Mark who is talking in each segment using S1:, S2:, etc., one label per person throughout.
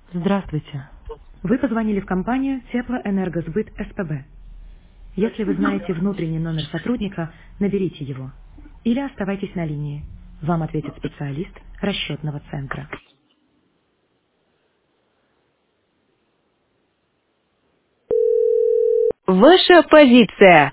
S1: Здравствуйте. Вы позвонили в компанию Теплоэнергосбыт СПБ. Если вы знаете внутренний номер сотрудника, наберите его. Или оставайтесь на линии. Вам ответит специалист расчетного центра.
S2: Ваша позиция.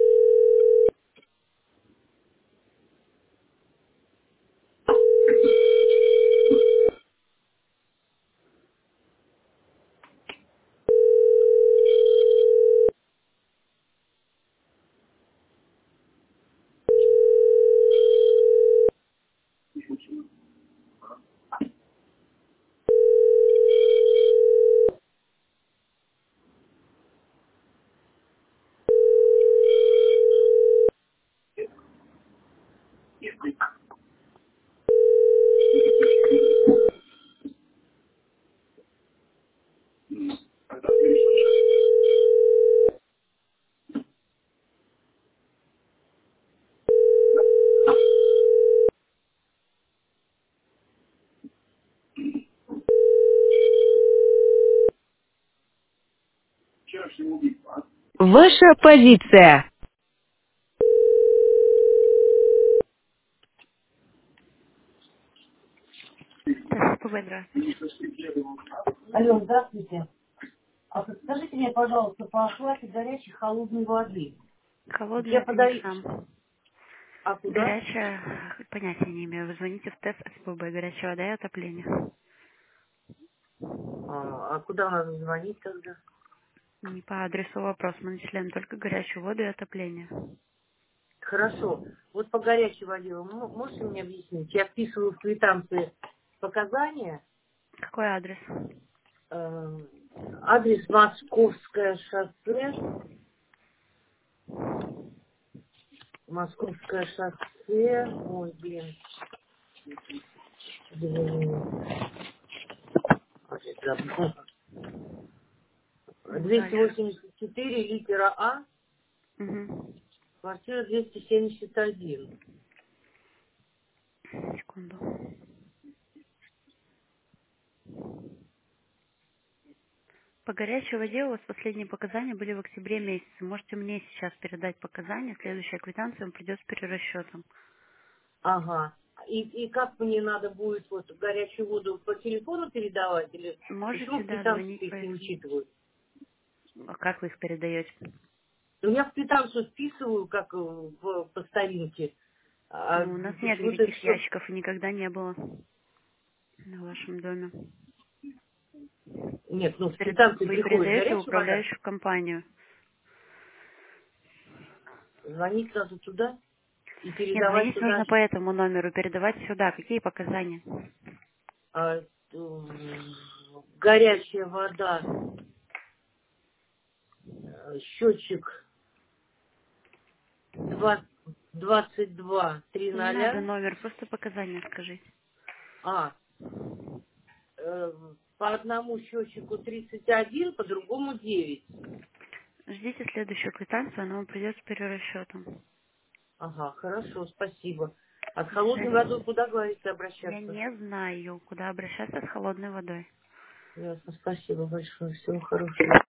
S2: Ваша позиция.
S3: ТСПБ, здравствуйте.
S1: Алло, здравствуйте. А подскажите мне, пожалуйста, по оплате горячей холодной воды. Вот
S3: Холодная
S1: я
S3: это не к
S1: подаю...
S3: нам.
S1: А куда?
S3: Горячая, понятия не имею. Вы звоните в ТЭС СПБ, горячая вода и отопление.
S1: А куда надо звонить тогда?
S3: Не по адресу вопрос. Мы начисляем только горячую воду и отопление.
S1: Хорошо. Вот по горячей воде вы можете мне объяснить? Я вписываю в квитанции показания.
S3: Какой адрес?
S1: Э, Адрес Московское шоссе. Московское шоссе. Ой, блин. Забыла.
S3: Дальше.
S1: 284, литера А,
S3: Угу.
S1: квартира 271.
S3: Секунду. По горячей воде у вас последние показания были в октябре месяце. Можете мне сейчас передать показания. Следующая квитанция вам придет с перерасчетом.
S1: Ага. И как мне надо будет вот горячую воду по телефону передавать? Или почему
S3: Можете,
S1: в
S3: да,
S1: квитанции
S3: звонить
S1: их не учитывают?
S3: А как вы их передаете?
S1: Ну, я в квитанцию вписываю, как по старинке. А
S3: Ну, у нас нет
S1: почему-то
S3: никаких
S1: все...
S3: ящиков и никогда не было в вашем доме.
S1: Нет, ну, в квитанции
S3: Вы
S1: приходит
S3: передаете в
S1: горячая вода.
S3: управляющую компанию.
S1: Звонить надо туда и
S3: Нет,
S1: передавать
S3: звонить
S1: туда
S3: нужно по этому номеру, передавать сюда. Какие показания?
S1: а, горячая вода, счетчик 22
S3: Не надо
S1: 300.
S3: номер, просто показания скажите.
S1: А, по одному счетчику 31, по другому 9.
S3: Ждите следующую квитанцию, она вам придет с перерасчетом.
S1: Ага, хорошо, спасибо. А с холодной водой
S3: Жень,
S1: куда, говорится,
S3: я
S1: обращаться?
S3: не знаю, куда обращаться с холодной водой.
S1: Ясно, спасибо большое, всего хорошего.